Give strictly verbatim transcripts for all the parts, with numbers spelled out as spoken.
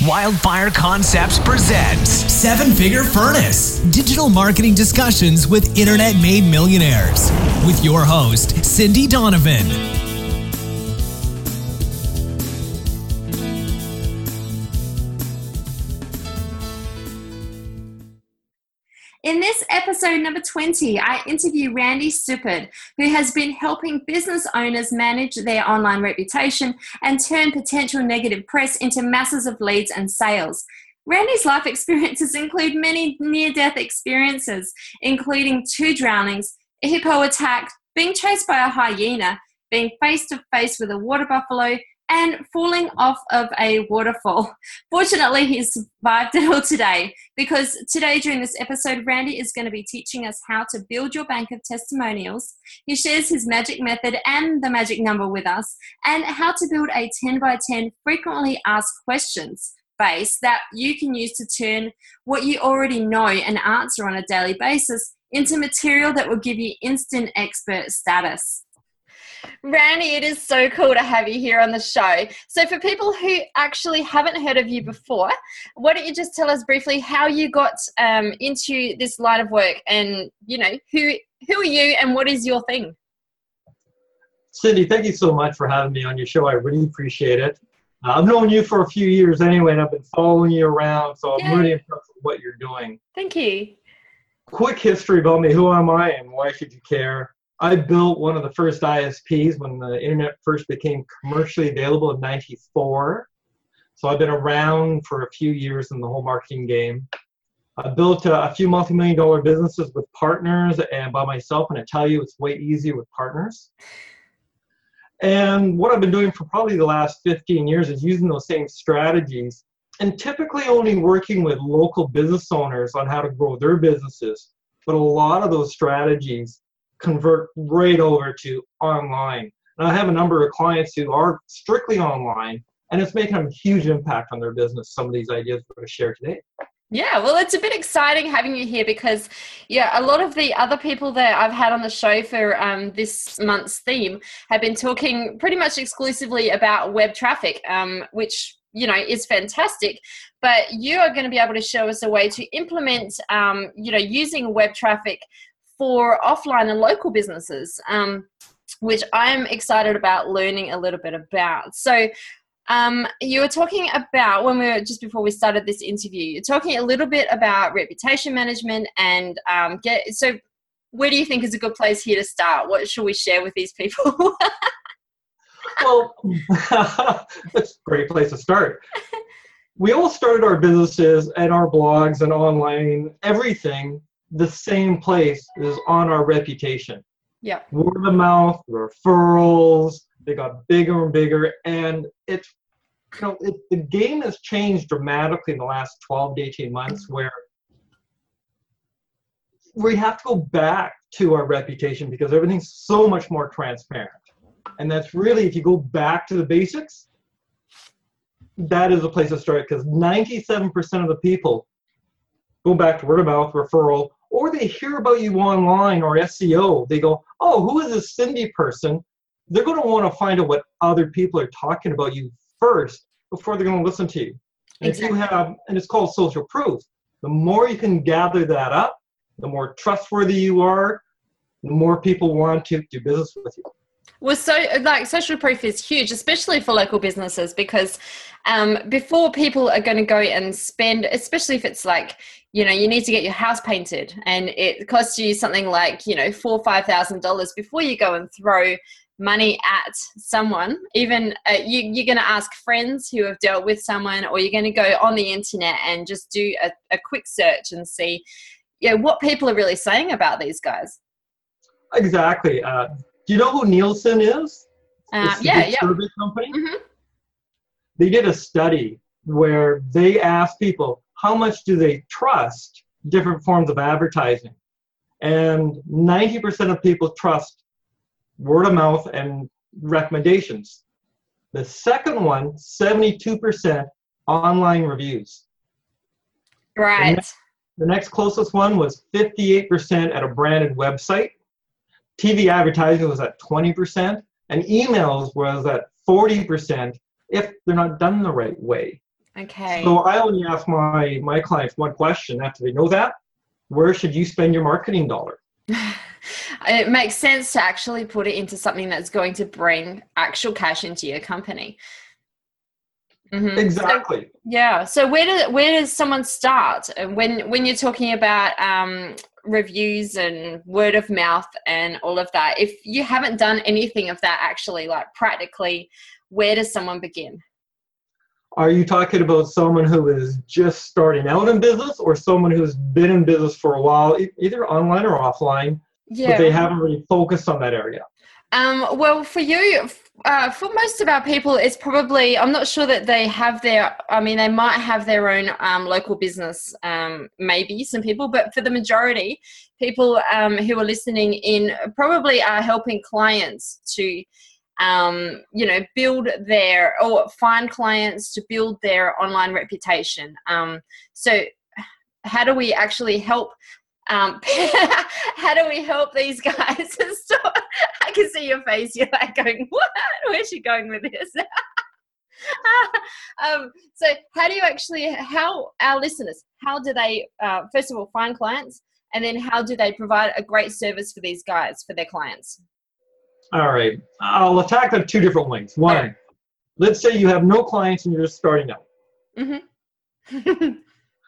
Wildfire Concepts presents Seven Figure Furnace, digital marketing discussions with internet-made millionaires. With your host, Cindy Donovan. In this episode number twenty, I interview Randy Stupid, who has been helping business owners manage their online reputation and turn potential negative press into masses of leads and sales. Randy's life experiences include many near-death experiences, including two drownings, a hippo attack, being chased by a hyena, being face-to-face with a water buffalo, and falling off of a waterfall. Fortunately, he survived it all today, because today during this episode, Randy is going to be teaching us how to build your bank of testimonials. He shares his magic method and the magic number with us, and how to build a ten by ten frequently asked questions base that you can use to turn what you already know and answer on a daily basis into material that will give you instant expert status. Randy, it is so cool to have you here on the show. So for people who actually haven't heard of you before, why don't you just tell us briefly how you got um, into this line of work, and, you know, who who are you and what is your thing? Cindy, thank you so much for having me on your show. I really appreciate it. Uh, I've known you for a few years anyway, and I've been following you around, so I'm Yay. really impressed with what you're doing. Thank you. Quick history about me. Who am I and why should you care? I built one of the first I S Ps when the internet first became commercially available in ninety-four. So I've been around for a few years in the whole marketing game. I built a, a few multi-million dollar businesses with partners and by myself, and I tell you, it's way easier with partners. And what I've been doing for probably the last fifteen years is using those same strategies, and typically only working with local business owners on how to grow their businesses. But a lot of those strategies convert right over to online. And I have a number of clients who are strictly online, and it's making a huge impact on their business, some of these ideas we're going to share today. Yeah, well, it's a bit exciting having you here because, yeah, a lot of the other people that I've had on the show for um, this month's theme have been talking pretty much exclusively about web traffic, um, which, you know, is fantastic. But you are going to be able to show us a way to implement, um, you know, using web traffic for offline and local businesses, um, which I'm excited about learning a little bit about. So um, you were talking about, when we were, just before we started this interview, you're talking a little bit about reputation management and um, get, so where do you think is a good place here to start? What should we share with these people? Well, that's a great place to start. We all started our businesses and our blogs and online, everything. The same place is on our reputation. Yeah. Word of mouth, referrals, they got bigger and bigger. And it's, you know, it, the game has changed dramatically in the last twelve to eighteen months, where we have to go back to our reputation because everything's so much more transparent. And that's really, if you go back to the basics, that is the place to start, because ninety-seven percent of the people go back to word of mouth, referral, or they hear about you online or S E O. They go, oh, who is this Cindy person? They're going to want to find out what other people are talking about you first before they're going to listen to you. And exactly. If you have, and it's called social proof, the more you can gather that up, the more trustworthy you are, the more people want to do business with you. Well, so like social proof is huge, especially for local businesses, because um, before people are going to go and spend, especially if it's like, you know, you need to get your house painted and it costs you something like, you know, four or five thousand dollars before you go and throw money at someone. Even uh, you, you're going to ask friends who have dealt with someone, or you're going to go on the internet and just do a, a quick search and see, you know, what people are really saying about these guys. Exactly. Uh, Do you know who Nielsen is? Uh, yeah, yeah. Survey company. Mm-hmm. They did a study where they asked people how much do they trust different forms of advertising, and ninety percent of people trust word of mouth and recommendations. The second one, seventy-two percent online reviews. Right. The next, the next closest one was fifty-eight percent at a branded website. T V advertising was at twenty percent, and emails was at forty percent if they're not done the right way. Okay. So I only ask my, my clients one question after they know that. Where should you spend your marketing dollar? It makes sense to actually put it into something that's going to bring actual cash into your company. Mm-hmm. Exactly. So, yeah. So where does where does someone start when when you're talking about um, reviews and word of mouth and all of that? If you haven't done anything of that, actually, like practically, where does someone begin? Are you talking about someone who is just starting out in business, or someone who's been in business for a while, either online or offline, Yeah. but they haven't really focused on that area? Um, well, for you, uh, for most of our people, it's probably, I'm not sure that they have their, I mean, they might have their own um, local business, um, maybe some people, but for the majority, people um, who are listening in probably are helping clients to, um, you know, build their, or find clients to build their online reputation. Um, so how do we actually help Um, how do we help these guys? Stop. I can see your face. You're like going, what? Where's she going with this? um, so how do you actually, how our listeners, how do they, uh, first of all, find clients? And then how do they provide a great service for these guys, for their clients? All right. I'll attack that two different ways. One, right. Let's say you have no clients and you're just starting out. Mm-hmm.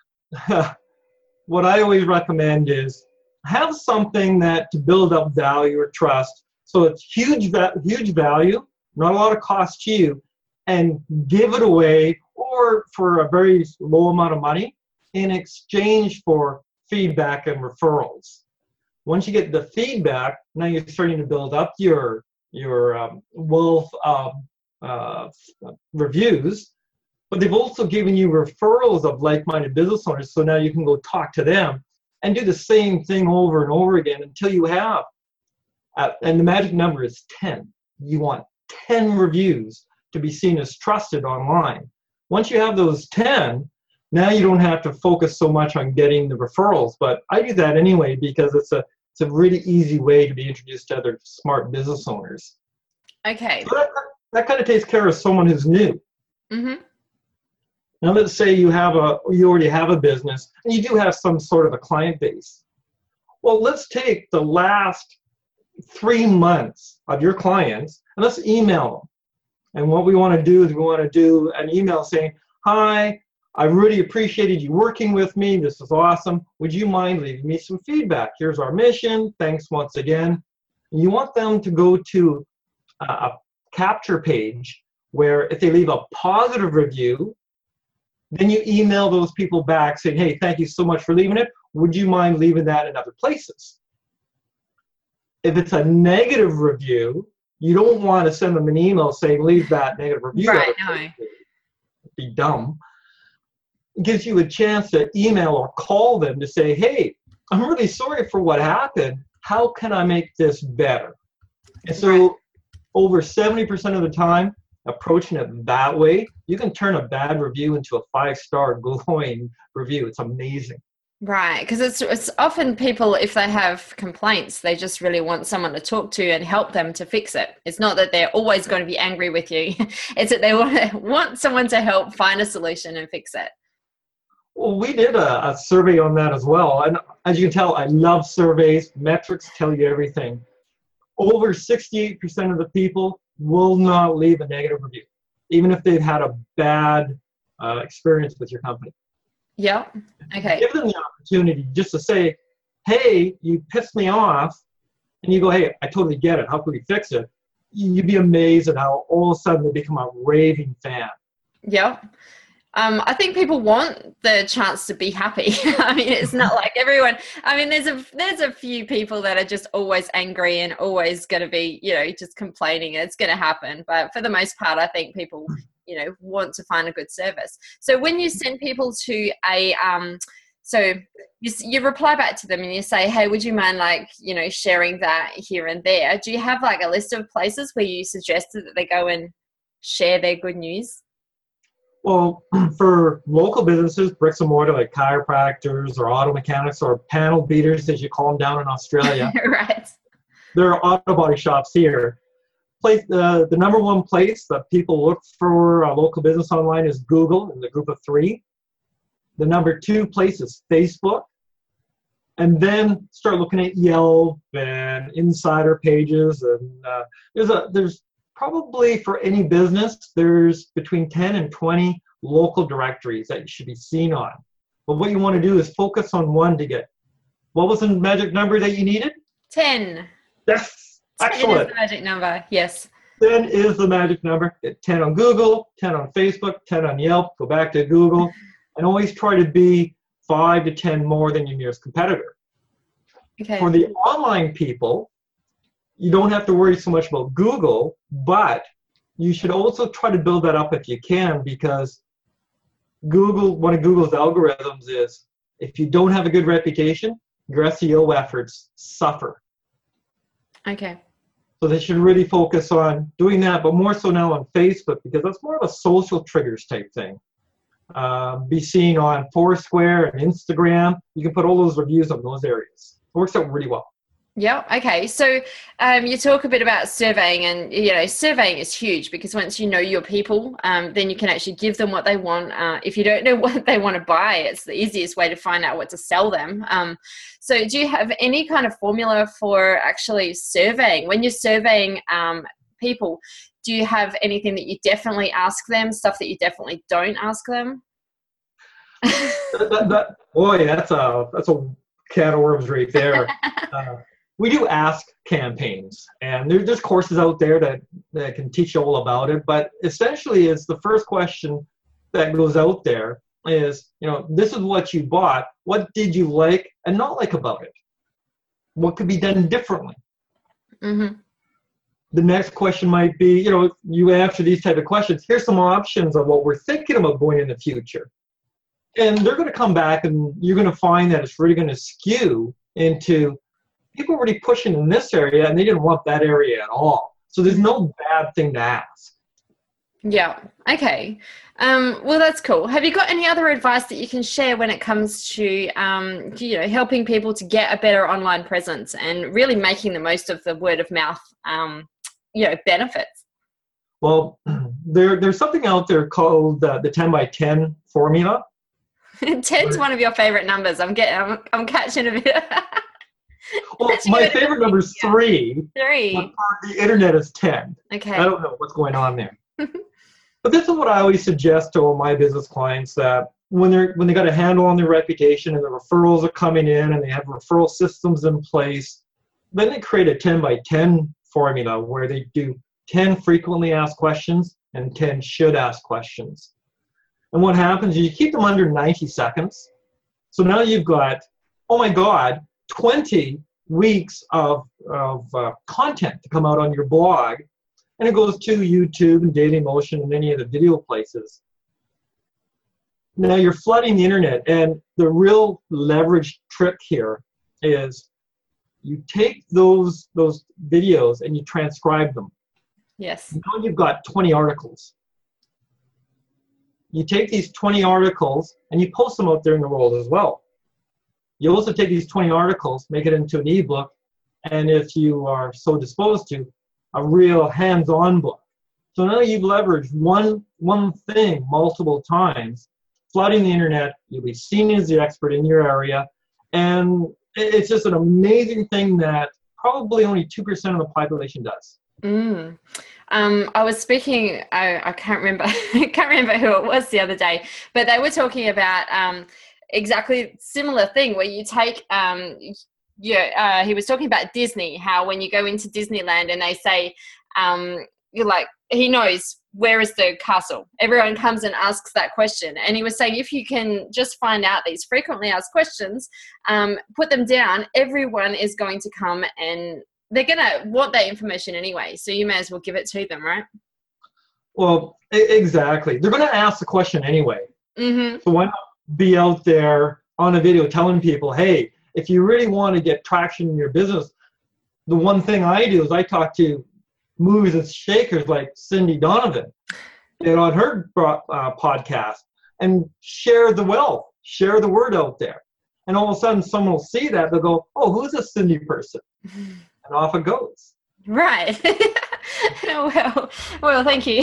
What I always recommend is have something that to build up value or trust. So it's huge, huge value, not a lot of cost to you, and give it away or for a very low amount of money in exchange for feedback and referrals. Once you get the feedback, now you're starting to build up your, your um, wealth of uh, reviews. But they've also given you referrals of like-minded business owners, so now you can go talk to them and do the same thing over and over again until you have. Uh, and the magic number is ten. You want ten reviews to be seen as trusted online. Once you have those ten, now you don't have to focus so much on getting the referrals. But I do that anyway because it's a it's a really easy way to be introduced to other smart business owners. Okay. So that, that kind of takes care of someone who's new. Mm-hmm. Now let's say you have a, you already have a business and you do have some sort of a client base. Well, let's take the last three months of your clients and let's email them. And what we want to do is we want to do an email saying, hi, I really appreciated you working with me. This is awesome. Would you mind leaving me some feedback? Here's our mission. Thanks once again. And you want them to go to a capture page where if they leave a positive review, then you email those people back saying, hey, thank you so much for leaving it. Would you mind leaving that in other places? If it's a negative review, you don't want to send them an email saying, leave that negative review. Right, no. Be dumb. It gives you a chance to email or call them to say, hey, I'm really sorry for what happened. How can I make this better? And so right. Over seventy percent of the time, approaching it that way, you can turn a bad review into a five-star glowing review. It's amazing. Right, because it's it's often people, if they have complaints, they just really want someone to talk to and help them to fix it. It's not that they're always going to be angry with you. It's that they want, want someone to help find a solution and fix it. Well, we did a, a survey on that as well. And as you can tell, I love surveys. Metrics tell you everything. Over sixty-eight percent of the people will not leave a negative review, even if they've had a bad uh, experience with your company. Yep. Okay. Give them the opportunity just to say, hey, you pissed me off, and you go, hey, I totally get it. How can we fix it? You'd be amazed at how all of a sudden they become a raving fan. Yep. Um, I think people want the chance to be happy. I mean, it's not like everyone, I mean, there's a, there's a few people that are just always angry and always going to be, you know, just complaining. It's going to happen. But for the most part, I think people, you know, want to find a good service. So when you send people to a, um, so you, you reply back to them and you say, hey, would you mind like, you know, sharing that here and there? Do you have like a list of places where you suggested that they go and share their good news? Well, for local businesses, bricks and mortar like chiropractors or auto mechanics or panel beaters, as you call them down in Australia. Right. There are auto body shops here. place, uh, the number one place that people look for a local business online is Google in the group of three. The number two place is Facebook. And then start looking at Yelp and insider pages. And uh, there's a there's probably for any business, there's between ten and twenty local directories that you should be seen on. But what you want to do is focus on one to get. What was the magic number that you needed? ten. Yes, excellent. ten is the magic number, yes. ten is the magic number. Get ten on Google, ten on Facebook, ten on Yelp, go back to Google, and always try to be five to ten more than your nearest competitor. Okay. For the online people, you don't have to worry so much about Google, but you should also try to build that up if you can, because Google, one of Google's algorithms is if you don't have a good reputation, your S E O efforts suffer. Okay. So they should really focus on doing that, but more so now on Facebook, because that's more of a social triggers type thing. Uh, be seen on Foursquare and Instagram. You can put all those reviews on those areas. It works out really well. Yeah. Okay. So um, you talk a bit about surveying, and you know, surveying is huge because once you know your people, um, then you can actually give them what they want. Uh, if you don't know what they want to buy, it's the easiest way to find out what to sell them. Um, so do you have any kind of formula for actually surveying? When you're surveying um, people, do you have anything that you definitely ask them, stuff that you definitely don't ask them? that, that, that, boy, that's a that's a can of worms right there. uh, we do ask campaigns, and there, there's courses out there that, that can teach you all about it. But essentially, it's the first question that goes out there is, you know, this is what you bought. What did you like and not like about it? What could be done differently? Mm-hmm. The next question might be, you know, you answer these type of questions. Here's some options of what we're thinking about going in the future. And they're going to come back and you're going to find that it's really going to skew into people are already pushing in this area and they didn't want that area at all. So there's no bad thing to ask. Yeah. Okay. Um, well, that's cool. Have you got any other advice that you can share when it comes to, um, you know, helping people to get a better online presence and really making the most of the word of mouth, um, you know, benefits? Well, there, there's something out there called uh, the ten by ten formula. ten's one of your favorite numbers. I'm getting, I'm, I'm catching a bit. Well, my favorite number is three. Three. But the internet is ten. Okay. I don't know what's going on there. But this is what I always suggest to all my business clients, that when they're when they got a handle on their reputation and the referrals are coming in and they have referral systems in place, then they create a ten by ten formula where they do ten frequently asked questions and ten should ask questions. And what happens is you keep them under ninety seconds. So now you've got, oh my God, twenty weeks of, of uh, content to come out on your blog. And it goes to YouTube and Dailymotion and any of the video places. Now you're flooding the internet, and the real leverage trick here is you take those those videos and you transcribe them. Yes. Now you've got twenty articles. You take these twenty articles and you post them out there in the world as well. You also take these twenty articles, make it into an ebook, and if you are so disposed to, a real hands-on book. So now you've leveraged one one thing multiple times, flooding the internet. You'll be seen as the expert in your area, and it's just an amazing thing that probably only two percent of the population does. Mm. Um, I was speaking, I, I can't remember, I can't remember who it was the other day, but they were talking about um, exactly similar thing where you take, um, yeah, uh, he was talking about Disney, how when you go into Disneyland and they say, um, you're like, he knows where is the castle. Everyone comes and asks that question. And he was saying, if you can just find out these frequently asked questions, um, put them down, everyone is going to come and they're going to want that information anyway. So you may as well give it to them, right? Well, exactly. They're going to ask the question anyway. Mm-hmm. So why not be out there on a video telling people, hey, if you really want to get traction in your business, the one thing I do is I talk to movers and shakers like Cindy Donovan, get on her uh, podcast and share the wealth, share the word out there. And all of a sudden someone will see that, they'll go, oh, who's this Cindy person? And off it goes. Right. well, well, thank you.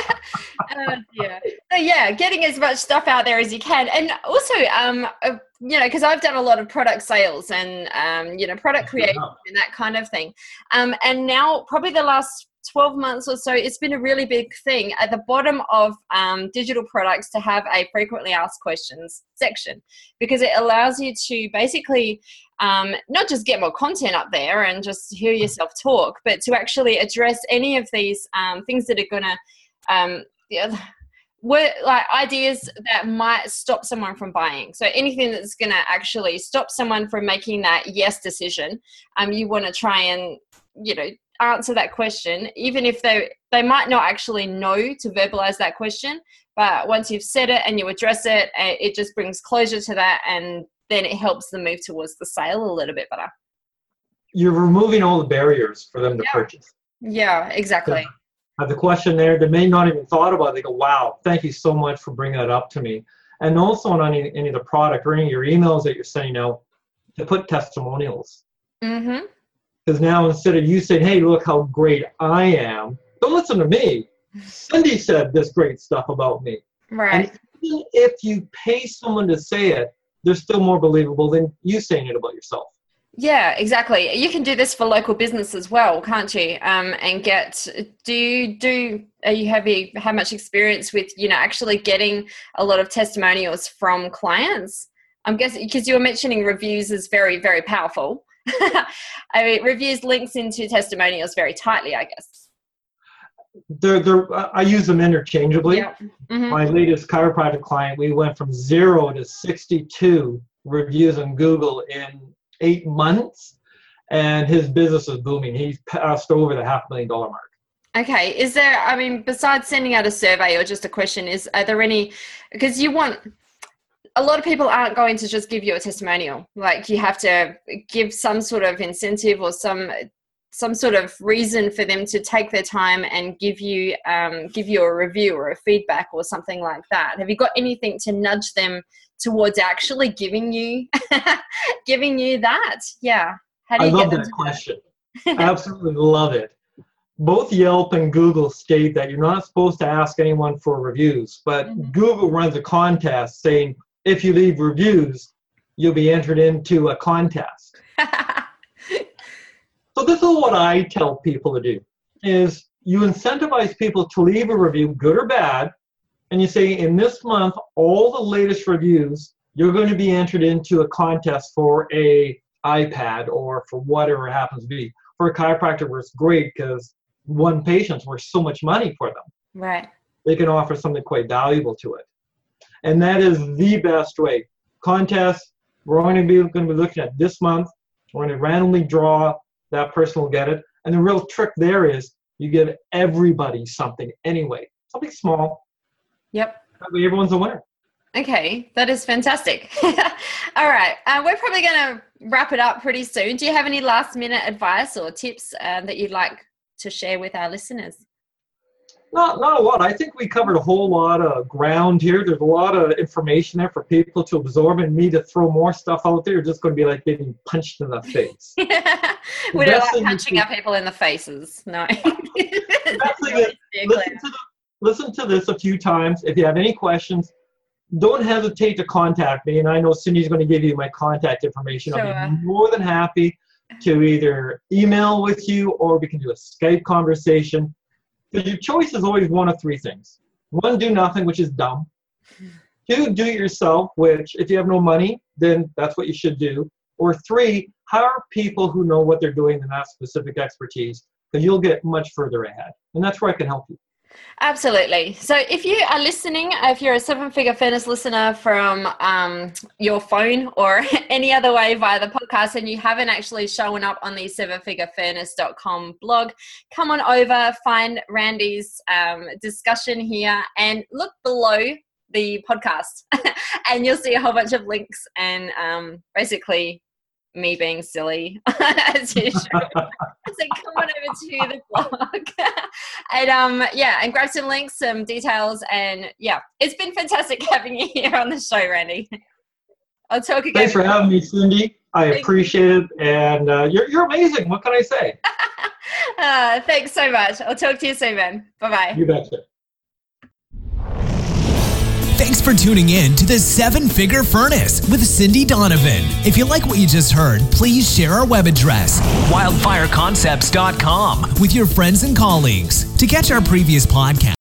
uh, yeah. So yeah, getting as much stuff out there as you can, and also, um, uh, you know, because I've done a lot of product sales and um, you know, product creation and that kind of thing, um, and now probably the last twelve months or so, it's been a really big thing at the bottom of um, digital products to have a frequently asked questions section, because it allows you to basically um, not just get more content up there and just hear yourself talk, but to actually address any of these um, things that are going to, um, yeah, were like ideas that might stop someone from buying. So anything that's going to actually stop someone from making that yes decision, um, you want to try and, you know, answer that question, even if they they might not actually know to verbalize that question, but once you've said it and you address it, it just brings closure to that, and then it helps them move towards the sale a little bit better. You're removing all the barriers for them to yeah. purchase. Yeah, exactly. Have the question there, they may not even thought about it. They go, wow, thank you so much for bringing that up to me. And also on any, any of the product or any of your emails that you're sending out, to put testimonials. Mm-hmm. Because now instead of you saying, hey, look how great I am, don't listen to me. Cindy said this great stuff about me. Right. And even if you pay someone to say it, they're still more believable than you saying it about yourself. Yeah, exactly. You can do this for local business as well, can't you? Um, and get, do you do, are you have, you have much experience with, you know, actually getting a lot of testimonials from clients? I'm guessing, because you were mentioning reviews is very, very powerful. I mean, reviews links into testimonials very tightly, I guess. They're, they're, I use them interchangeably. Yeah. Mm-hmm. My latest chiropractic client, we went from zero to sixty-two reviews on Google in eight months, and his business is booming. He's passed over the half million dollar mark. Okay. Is there, I mean, besides sending out a survey or just a question, is, are there any, because you want, a lot of people aren't going to just give you a testimonial. Like, you have to give some sort of incentive or some some sort of reason for them to take their time and give you um, give you a review or a feedback or something like that. Have you got anything to nudge them towards actually giving you giving you that? Yeah. How do you I love get them that to question. I absolutely love it. Both Yelp and Google state that you're not supposed to ask anyone for reviews, but mm-hmm. Google runs a contest saying, if you leave reviews, you'll be entered into a contest. So this is what I tell people to do, is you incentivize people to leave a review, good or bad, and you say, in this month, all the latest reviews, you're going to be entered into a contest for a iPad or for whatever it happens to be. For a chiropractor, it's great because one patient's worth so much money for them. Right. They can offer something quite valuable to it. And that is the best way. Contests, we're going to be going to be looking at this month. We're going to randomly draw. That person will get it. And the real trick there is you give everybody something anyway. Something small. Yep. That way everyone's a winner. Okay, that is fantastic. All right, uh, we're probably going to wrap it up pretty soon. Do you have any last minute advice or tips uh, that you'd like to share with our listeners? Not, not a lot. I think we covered a whole lot of ground here. There's a lot of information there for people to absorb, and me to throw more stuff out there is just going to be like getting punched in the face. We don't like punching our people in the faces. No. listen, to the, listen to this a few times. If you have any questions, don't hesitate to contact me. And I know Cindy's going to give you my contact information. Sure. I'll be more than happy to either email with you, or we can do a Skype conversation. Because your choice is always one of three things. One, do nothing, which is dumb. Two, do it yourself, which if you have no money, then that's what you should do. Or three, hire people who know what they're doing in that specific expertise, because you'll get much further ahead. And that's where I can help you. Absolutely. So if you are listening, if you're a Seven Figure Furnace listener from um, your phone or any other way via the podcast, and you haven't actually shown up on the seven figure furnace dot com blog, come on over, find Randy's um, discussion here and look below the podcast and you'll see a whole bunch of links and um, basically me being silly as usual. So come on over to the blog and um yeah and grab some links, some details, and yeah, it's been fantastic having you here on the show, Randy. I'll talk again. Thanks for having me, Cindy. I Thank appreciate you. it, and uh, you're you're amazing. What can I say? Uh, thanks so much. I'll talk to you soon, man. Bye-bye. You betcha. Thanks for tuning in to the Seven Figure Furnace with Cindy Donovan. If you like what you just heard, please share our web address, wildfire concepts dot com, with your friends and colleagues. To catch our previous podcast,